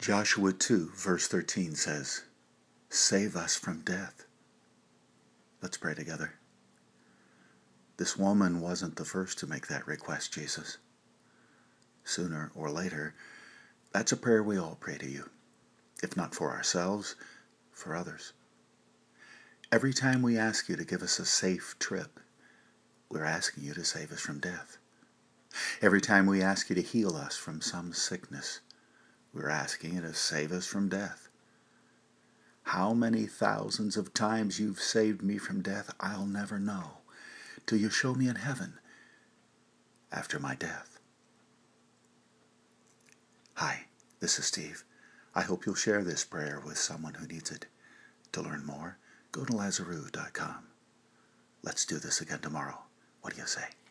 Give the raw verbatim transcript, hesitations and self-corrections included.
Joshua two, verse thirteen says, "Save us from death." Let's pray together. This woman wasn't the first to make that request, Jesus. Sooner or later, that's a prayer we all pray to you. If not for ourselves, for others. Every time we ask you to give us a safe trip, we're asking you to save us from death. Every time we ask you to heal us from some sickness, we're asking you to save us from death. How many thousands of times you've saved me from death, I'll never know, till you show me in heaven after my death. Hi, this is Steve. I hope you'll share this prayer with someone who needs it. To learn more, go to Lazaroo dot com. Let's do this again tomorrow. What do you say?